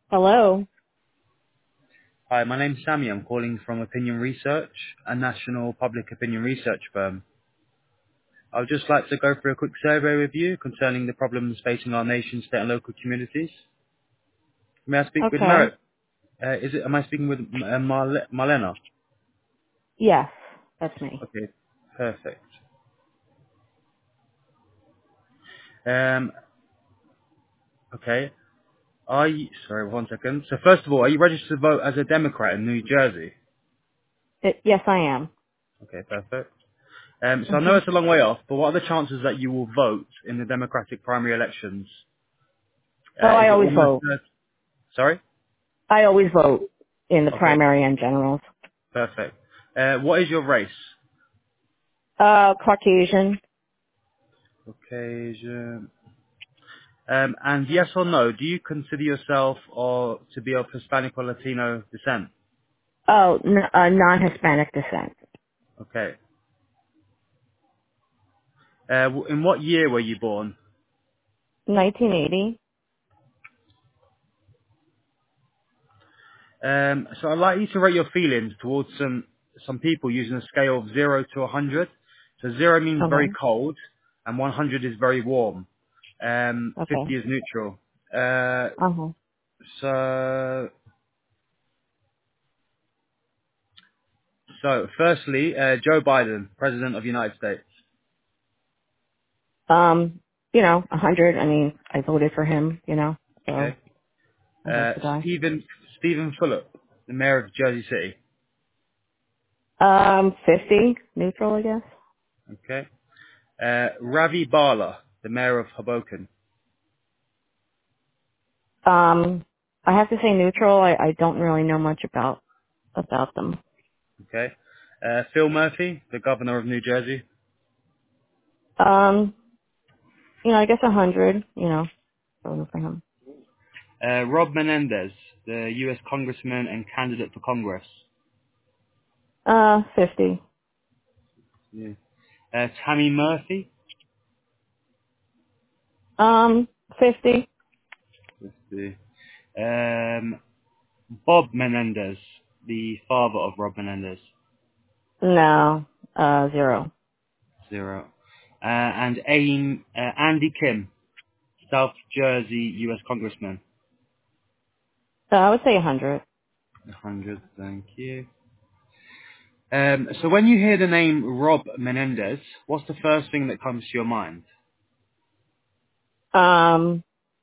Hello. Hi, my name's Sammy. I'm calling from Opinion Research, a national public opinion research firm. I would just like to go through a quick survey with you concerning the problems facing our nation, state and local communities. May I speak with Okay. Merritt? Am I speaking with Marlena? Yes, that's me. Okay, perfect. Um, okay. Sorry, one second. So first of all, are you registered to vote as a Democrat in New Jersey? Yes, I am. Okay, perfect. So I know hmm it's a long way off, but what are the chances that you will vote in the Democratic primary elections? Oh, I Is it always almost, vote. sorry? I always vote in the Okay, primary and generals. perfect. What is your race? Caucasian. Caucasian. And yes or no, do you consider yourself or to be of Hispanic or Latino descent? Oh, non-Hispanic descent. Okay. In what year were you born? 1980. So I'd like you to rate your feelings towards some people using a scale of 0 to 100. So 0 means very Okay. cold, and 100 is very warm. Okay. 50 is neutral. Uh, Uh-huh. so, firstly, Joe Biden, President of the United States. You know, 100. I mean, I voted for him, so Okay. that's the guy. Stephen Fulop, the mayor of Jersey City. 50. Neutral, I guess. Okay. Ravi Bala, the mayor of Hoboken. I have to say neutral. I don't really know much about them. Okay. Phil Murphy, the governor of New Jersey. Um, I guess 100, voting for him. Rob Menendez, the U.S. congressman and candidate for Congress. 50. Yeah. Tammy Murphy. 50. Let's see. Um, Bob Menendez, the father of Rob Menendez. No, 0. 0. And Andy Kim, South Jersey U.S. congressman. I would say 100. 100, thank you. So when you hear the name Rob Menendez, what's the first thing that comes to your mind? Um,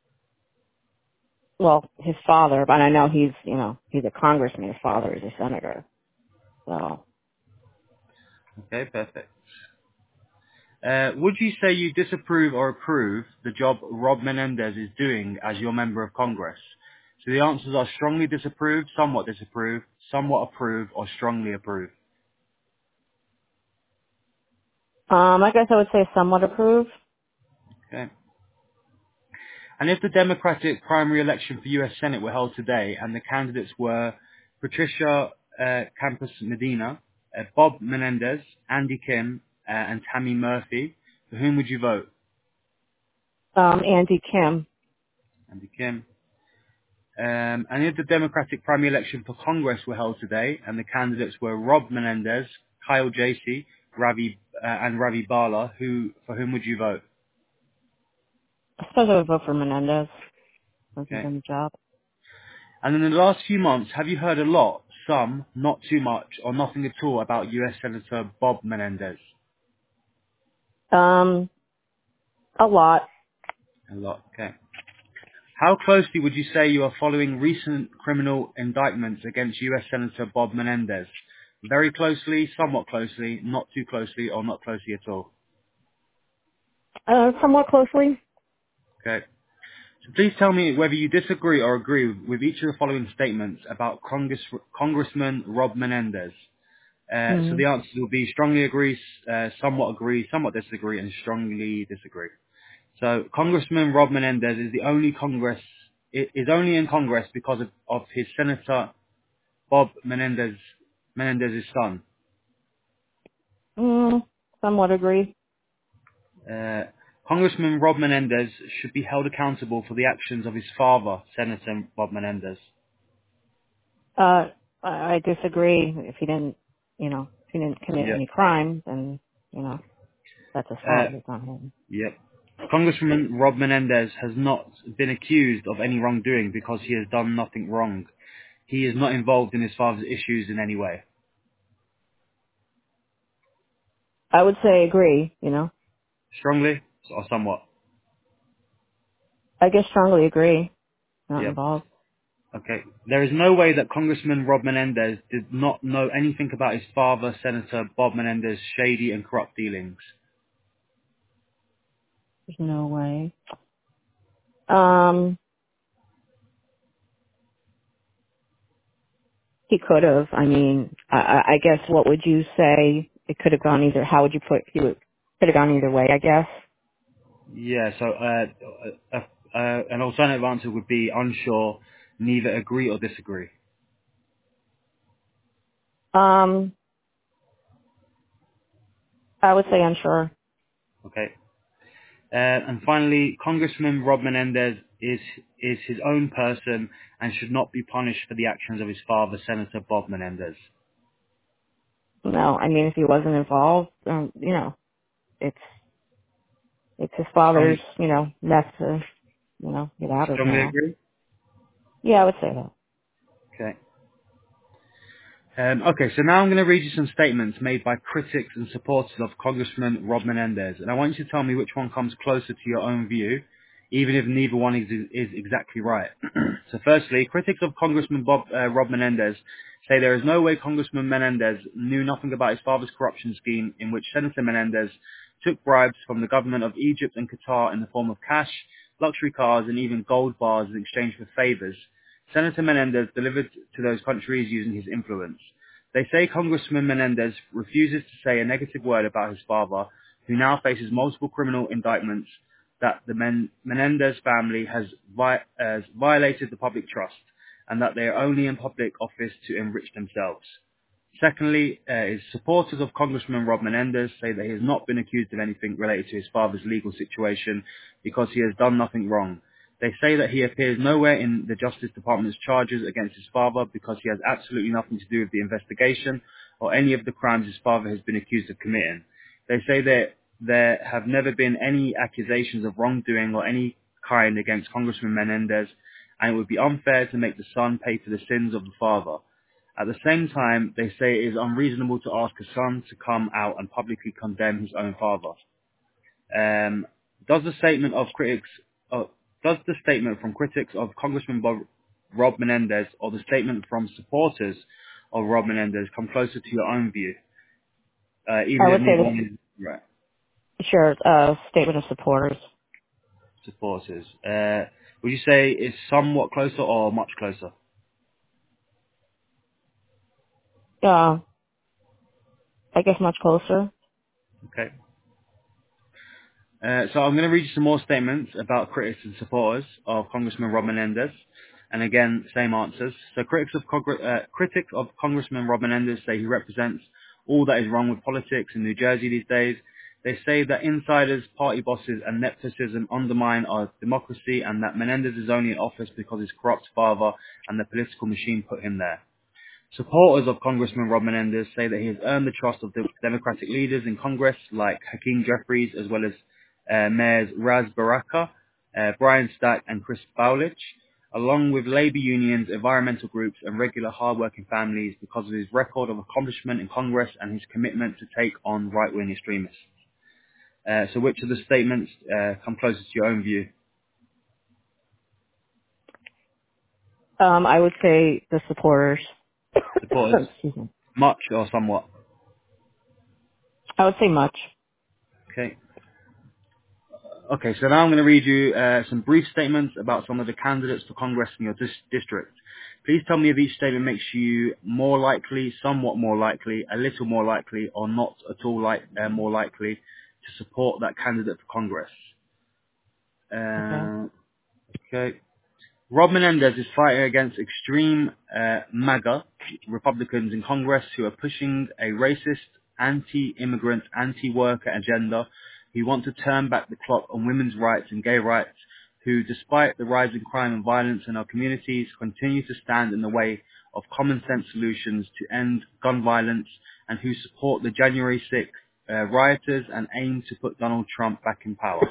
well, his father, but I know he's a congressman. His father is a senator. So, Okay, perfect. Would you say you disapprove or approve the job Rob Menendez is doing as your member of Congress? So the answers are strongly disapprove, somewhat approve, or strongly approve. I guess I would say somewhat approve. Okay. And if the Democratic primary election for U.S. Senate were held today and the candidates were Patricia Campos Medina, Bob Menendez, Andy Kim, and Tammy Murphy, for whom would you vote? Andy Kim. Andy Kim. And if the Democratic primary election for Congress were held today and the candidates were Rob Menendez, Kyle Jasey, and Ravi Bala, for whom would you vote? I suppose I would vote for Menendez. Since he's Okay. in the job. And in the last few months, have you heard a lot, some, not too much, or nothing at all about U.S. Senator Bob Menendez? Um, a lot. A lot. Okay. How closely would you say you are following recent criminal indictments against U.S. Senator Bob Menendez? Very closely, somewhat closely, not too closely, or not closely at all? Somewhat closely. Okay. So please tell me whether you disagree or agree with each of the following statements about Congressman Rob Menendez. So Hmm. the answers will be strongly agree, somewhat disagree, and strongly disagree. So Congressman Rob Menendez is is only in Congress because of his Senator Bob Menendez's son. Mm, somewhat agree. Uh, Congressman Rob Menendez should be held accountable for the actions of his father, Senator Bob Menendez. I disagree. If he didn't, if he didn't commit Yep. any crime, then, that's his Uh, father, it's not him. yep. Congressman Rob Menendez has not been accused of any wrongdoing because he has done nothing wrong. He is not involved in his father's issues in any way. I would say agree, Strongly or somewhat? I guess strongly agree. Not Yep. involved. Okay. There is no way that Congressman Rob Menendez did not know anything about his father, Senator Bob Menendez's shady and corrupt dealings. There's no way. Um, he could have. I mean, I guess what would you say? It could have gone either. How would you put? Could have gone either way, I guess. Yeah, so an alternative answer would be unsure, neither agree or disagree. Um, I would say unsure. Okay. And finally, Congressman Rob Menendez is his own person and should not be punished for the actions of his father, Senator Bob Menendez. No, I mean, if he wasn't involved, it's his father's, Strong, mess to, get out of strongly now. agree? Yeah, I would say that. Okay. Okay, so now I'm going to read you some statements made by critics and supporters of Congressman Rob Menendez, and I want you to tell me which one comes closer to your own view, even if neither one is exactly right. So firstly, critics of Congressman Rob Menendez say there is no way Congressman Menendez knew nothing about his father's corruption scheme in which Senator Menendez took bribes from the government of Egypt and Qatar in the form of cash, luxury cars, and even gold bars in exchange for favors. Senator Menendez delivered to those countries using his influence. They say Congressman Menendez refuses to say a negative word about his father, who now faces multiple criminal indictments, that the Menendez family has violated the public trust, and that they are only in public office to enrich themselves. Secondly, his supporters of Congressman Rob Menendez say that he has not been accused of anything related to his father's legal situation because he has done nothing wrong. They say that he appears nowhere in the Justice Department's charges against his father because he has absolutely nothing to do with the investigation or any of the crimes his father has been accused of committing. They say that there have never been any accusations of wrongdoing or any kind against Congressman Menendez, and it would be unfair to make the son pay for the sins of the father. At the same time, they say it is unreasonable to ask a son to come out and publicly condemn his own father. Um, does the statement of critics, does the statement from critics of Congressman Rob Menendez or the statement from supporters of Rob Menendez come closer to your own view, even I if would say neither one is right? sure, statement of supporters. Supporters. Would you say it's somewhat closer or much closer? I guess much closer. Okay. So I'm going to read you some more statements about critics and supporters of Congressman Rob Menendez. And again, same answers. So critics of Congressman Rob Menendez say he represents all that is wrong with politics in New Jersey these days. They say that insiders, party bosses, and nepotism undermine our democracy and that Menendez is only in office because his corrupt father and the political machine put him there. Supporters of Congressman Rob Menendez say that he has earned the trust of the Democratic leaders in Congress like Hakeem Jeffries, as well as Mayors Raz Baraka, Brian Stack, and Chris Bowlich, along with labor unions, environmental groups, and regular hardworking families because of his record of accomplishment in Congress and his commitment to take on right-wing extremists. So which of the statements come closest to your own view? I would say the supporters. Supporters, Excuse me. much or somewhat? I would say much. Okay. Okay, so now I'm going to read you some brief statements about some of the candidates for Congress in your district. Please tell me if each statement makes you more likely, somewhat more likely, a little more likely, or not at all more likely to support that candidate for Congress. Okay. Okay. Rob Menendez is fighting against extreme MAGA Republicans in Congress who are pushing a racist, anti-immigrant, anti-worker agenda, who want to turn back the clock on women's rights and gay rights, who, despite the rise in crime and violence in our communities, continue to stand in the way of common sense solutions to end gun violence, and who support the January 6th rioters and aim to put Donald Trump back in power.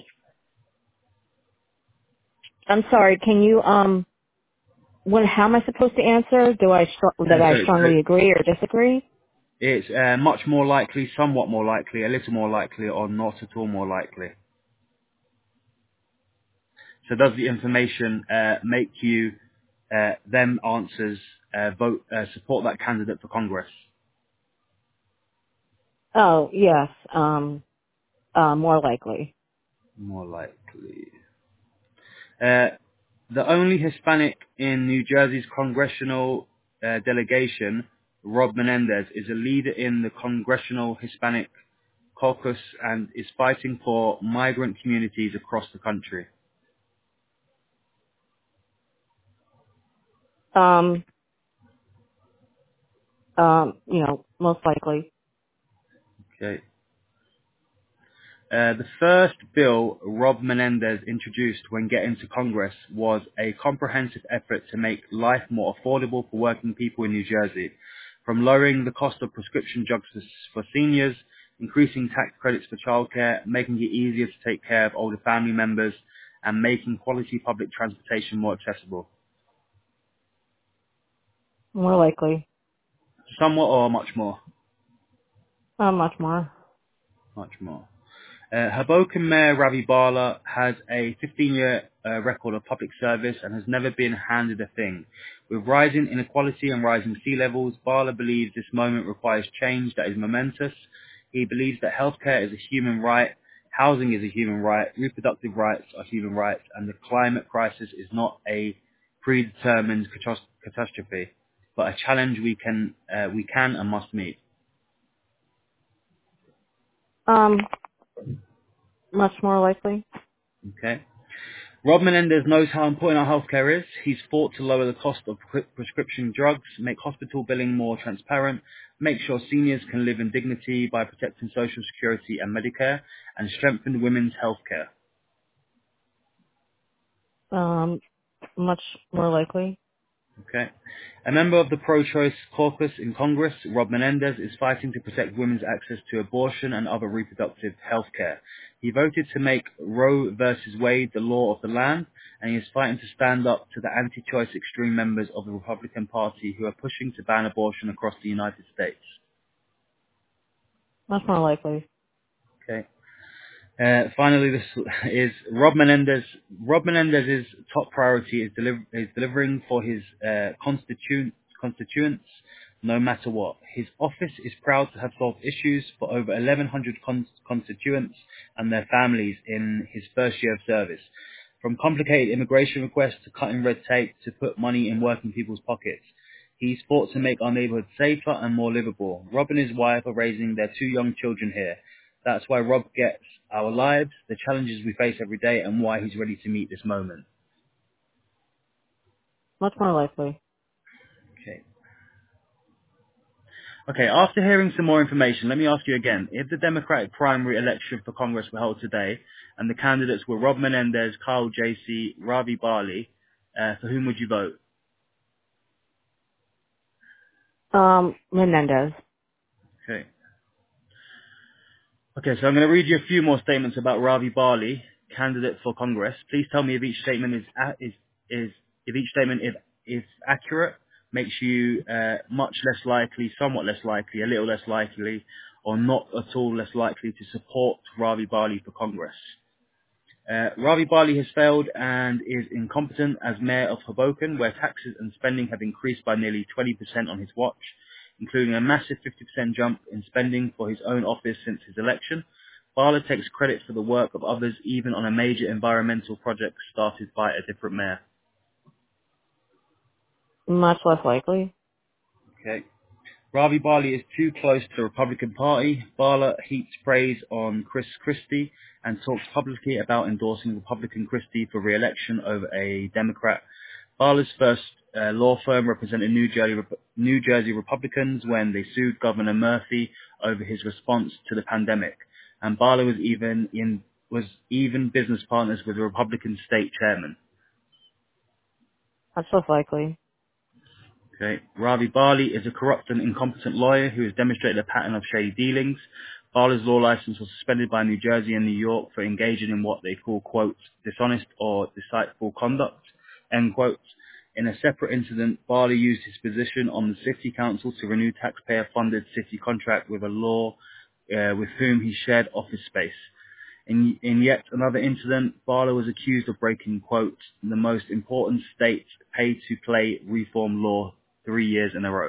I'm sorry. Can you how am I supposed to answer? That I So strongly agree or disagree? it's much more likely, somewhat more likely, a little more likely, or not at all more likely. So does the information make you them answers support that candidate for Congress? Oh yes. More likely. More likely. The only Hispanic in New Jersey's congressional delegation, Rob Menendez, is a leader in the Congressional Hispanic Caucus and is fighting for migrant communities across the country. Most likely. Okay. The first bill Rob Menendez introduced when getting to Congress was a comprehensive effort to make life more affordable for working people in New Jersey, from lowering the cost of prescription drugs for seniors, increasing tax credits for childcare, making it easier to take care of older family members, and making quality public transportation more accessible. More likely. Somewhat or much more? Much more. Much more. Hoboken Mayor Ravi Bala has a 15-year record of public service and has never been handed a thing. With rising inequality and rising sea levels, Bala believes this moment requires change that is momentous. He believes that healthcare is a human right, housing is a human right, reproductive rights are human rights, and the climate crisis is not a predetermined catastrophe, but a challenge we can and must meet. Much more likely. Okay. Rob Menendez knows how important our healthcare is. He's fought to lower the cost of prescription drugs, make hospital billing more transparent, make sure seniors can live in dignity by protecting Social Security and Medicare, and strengthen women's healthcare. Much more likely. Okay. A member of the pro-choice caucus in Congress, Rob Menendez, is fighting to protect women's access to abortion and other reproductive health care. He voted to make Roe versus Wade the law of the land, and he is fighting to stand up to the anti-choice extreme members of the Republican Party who are pushing to ban abortion across the United States. Much more likely. Okay. Finally, this is Rob Menendez. Rob Menendez's top priority is delivering for his constituents, no matter what. His office is proud to have solved issues for over 1,100 constituents and their families in his first year of service, from complicated immigration requests to cutting red tape to put money in working people's pockets. He's fought to make our neighborhood safer and more livable. Rob and his wife are raising their 2 young children here. That's why Rob gets our lives, the challenges we face every day, and why he's ready to meet this moment. Much more likely. Okay, after hearing some more information, let me ask you again. If the Democratic primary election for Congress were held today, and the candidates were Rob Menendez, Kyle Jasey, Ravi Bali, for whom would you vote? Menendez. Okay. Okay, so I'm going to read you a few more statements about Ravi Bali, candidate for Congress. Please tell me if each statement is accurate, makes you much less likely, somewhat less likely, a little less likely, or not at all less likely to support Ravi Bali for Congress. Ravi Bali has failed and is incompetent as mayor of Hoboken, where taxes and spending have increased by nearly 20% on his watch, including a massive 50% jump in spending for his own office since his election. Bala takes credit for the work of others, even on a major environmental project started by a different mayor. Much less likely. Okay. Ravi Bali is too close to the Republican Party. Bala heaps praise on Chris Christie and talks publicly about endorsing Republican Christie for re-election over a Democrat. Bala's first law firm represented New Jersey Republicans when they sued Governor Murphy over his response to the pandemic. and Bala was even business partners with the Republican state chairman. That's most likely. Okay. Ravi Bali is a corrupt and incompetent lawyer who has demonstrated a pattern of shady dealings. Bala's law license was suspended by New Jersey and New York for engaging in what they call, quote, dishonest or deceitful conduct, end quote. In a separate incident, Bali used his position on the city council to renew taxpayer-funded city contract with a law with whom he shared office space. In yet another incident, Bala was accused of breaking, quote, the most important state pay-to-play reform law 3 years in a row.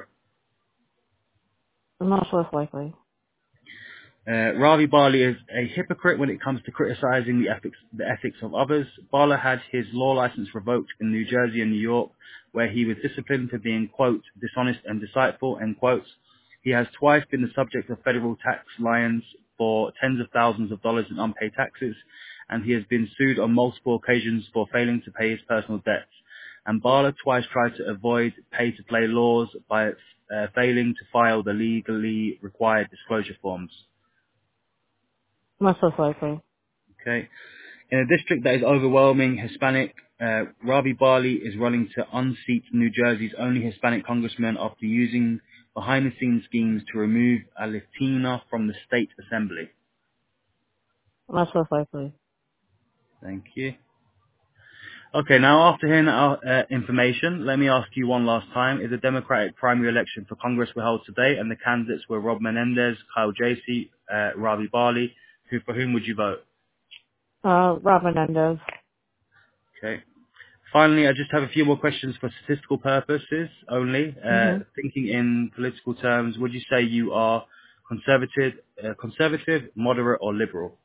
Much less likely. Ravi Bali is a hypocrite when it comes to criticizing the ethics of others. Bala had his law license revoked in New Jersey and New York, where he was disciplined for being, quote, dishonest and deceitful, end quote. He has twice been the subject of federal tax liens for tens of thousands of dollars in unpaid taxes, and he has been sued on multiple occasions for failing to pay his personal debts. And Bala twice tried to avoid pay-to-play laws by failing to file the legally required disclosure forms. Much less likely. Okay. In a district that is overwhelming Hispanic, Ravi Bali is running to unseat New Jersey's only Hispanic congressman after using behind-the-scenes schemes to remove a Latina from the state assembly. Much less likely. Thank you. Okay, now after hearing our information, let me ask you one last time. Is the Democratic primary election for Congress were held today, and the candidates were Rob Menendez, Kyle Jasey, Ravi Bali. For whom would you vote? Rob Menendez. Okay. Finally, I just have a few more questions for statistical purposes only. hmm Thinking in political terms, would you say you are conservative, moderate, or liberal?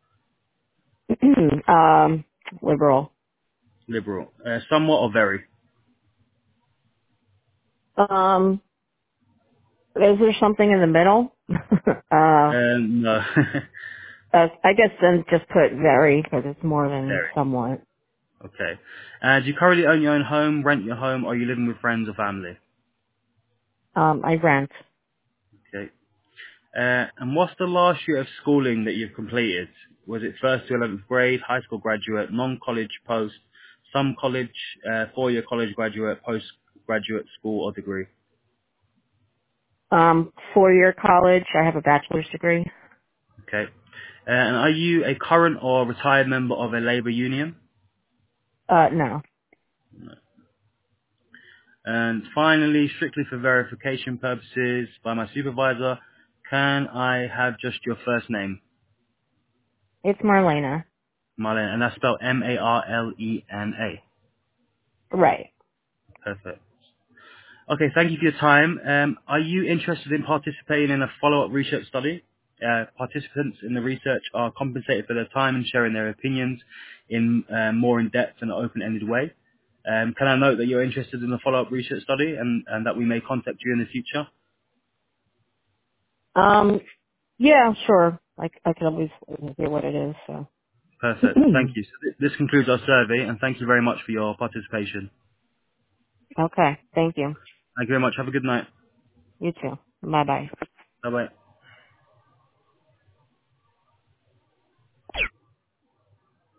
Liberal. Liberal. Somewhat or very? Is there something in the middle? No. I guess then just put very because it's more than Very. somewhat. Okay. Do you currently own your own home, rent your home, or are you living with friends or family? I rent. Okay. And what's the last year of schooling that you've completed? Was it 1st to 11th grade, high school graduate, non-college post, some college, 4-year college graduate, postgraduate school or degree? 4-year college. I have a bachelor's degree. Okay. And are you a current or retired member of a labour union? No. And finally, strictly for verification purposes by my supervisor, can I have just your first name? It's Marlena. Marlena, and that's spelled Marlena. Right. Perfect. Okay, thank you for your time. Are you interested in participating in a follow-up research study? Participants in the research are compensated for their time and sharing their opinions in more in-depth and open-ended way. Can I note that you're interested in the follow-up research study and that we may contact you in the future? Yeah, sure. I can always hear what it is. So. Perfect. Thank you. So this concludes our survey, and thank you very much for your participation. Okay. Thank you. Thank you very much. Have a good night. You too. Bye bye. Bye-bye.